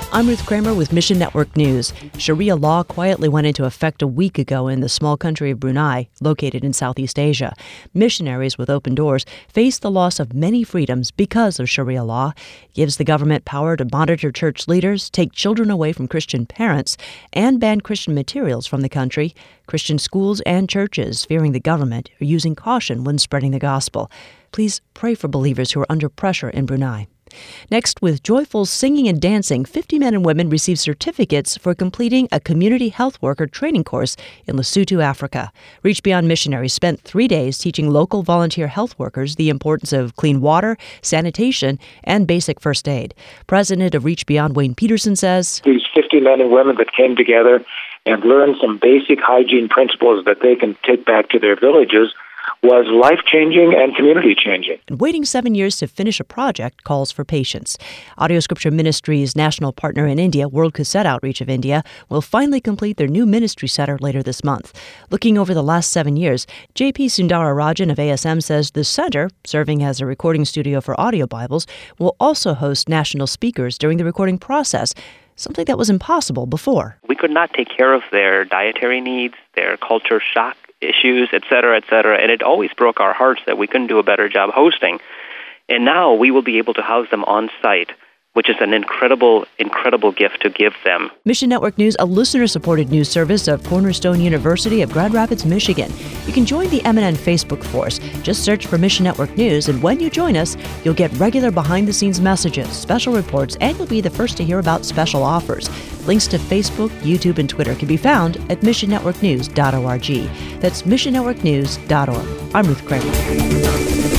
I'm Ruth Kramer with Mission Network News. Sharia law quietly went into effect a week ago in the small country of Brunei, located in Southeast Asia. Missionaries with Open Doors face the loss of many freedoms because of Sharia law. It gives the government power to monitor church leaders, take children away from Christian parents, and ban Christian materials from the country. Christian schools and churches, fearing the government, are using caution when spreading the gospel. Please pray for believers who are under pressure in Brunei. Next, with joyful singing and dancing, 50 men and women received certificates for completing a community health worker training course in Lesotho, Africa. Reach Beyond missionaries spent 3 days teaching local volunteer health workers the importance of clean water, sanitation, and basic first aid. President of Reach Beyond, Wayne Peterson, says, These 50 men and women that came together and learned some basic hygiene principles that they can take back to their villages was life-changing and community-changing. Waiting 7 years to finish a project calls for patience. Audio Scripture Ministries' national partner in India, World Cassette Outreach of India, will finally complete their new ministry center later this month. Looking over the last 7 years, J.P. Sundararajan of ASM says the center, serving as a recording studio for audio Bibles, will also host national speakers during the recording process, something that was impossible before. We could not take care of their dietary needs, their culture shock issues, et cetera, and it always broke our hearts that we couldn't do a better job hosting. And now we will be able to house them on site, which is an incredible gift to give them. Mission Network News, a listener-supported news service of Cornerstone University of Grand Rapids, Michigan. You can join the MNN Facebook force. Just search for Mission Network News, and when you join us, you'll get regular behind-the-scenes messages, special reports, and you'll be the first to hear about special offers. Links to Facebook, YouTube, and Twitter can be found at missionnetworknews.org. That's missionnetworknews.org. I'm Ruth Kramer.